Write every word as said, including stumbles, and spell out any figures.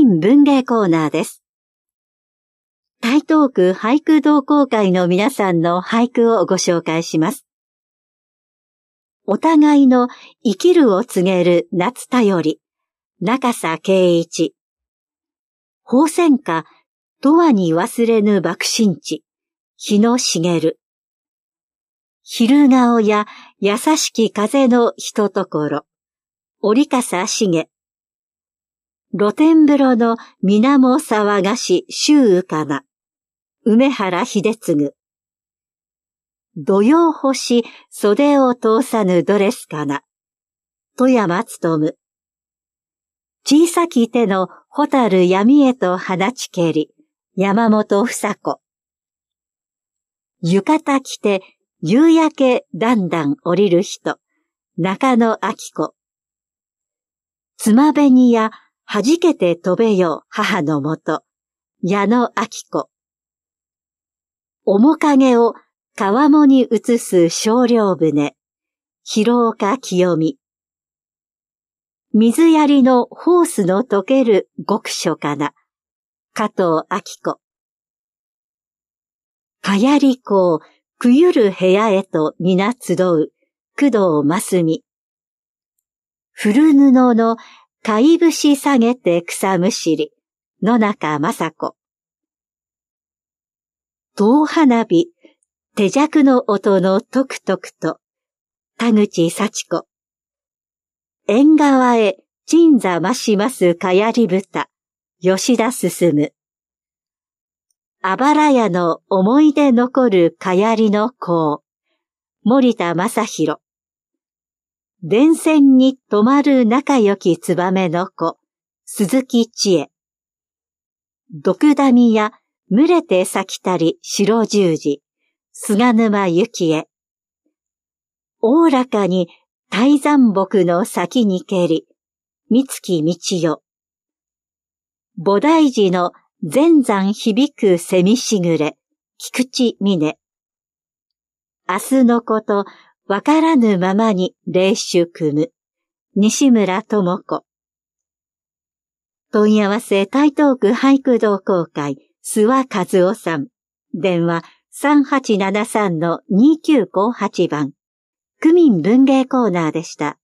民文芸コーナーです。台東区俳句同好会の皆さんの俳句をご紹介します。お互いの生きるを告げる夏便り、中佐圭一。鳳仙花、永遠に忘れぬ爆心地、日野茂。昼顔や優しき風のひとところ、折笠茂。露天風呂の水面騒がし周雨かな、梅原秀次。土曜星袖を通さぬドレスかな、富山勉。小さき手の蛍闇へと放ちけり、山本房子。浴衣着て夕焼けだんだん降りる人、中野明子。つま紅や弾けて飛べよ母のもと、矢野明子。面影を川面に映す少量船、広岡清美。水やりのホースの溶ける極暑かな、加藤明子。かやりこう、くゆる部屋へと皆集う、工藤真澄。古布の貝節下げて草むしり、野中雅子。遠花火、手酌の音のトクトクと、田口幸子。縁側へ鎮座増しますかやり豚、吉田進。あばら屋の思い出残るかやりの子、森田正宏。電線に止まる仲良きツバメの子、鈴木千恵。毒ダミや群れて咲きたり白十字、菅沼幸恵。おおらかに大山木の先にけり、三月道代。菩提寺の全山響く蝉しぐれ、菊池峰。明日のことわからぬままに霊酒組む、西村智子。問い合わせ台東区俳句同好会、諏訪和夫さん。電話 さんはちななさんのにきゅうごはち 番。区民文芸コーナーでした。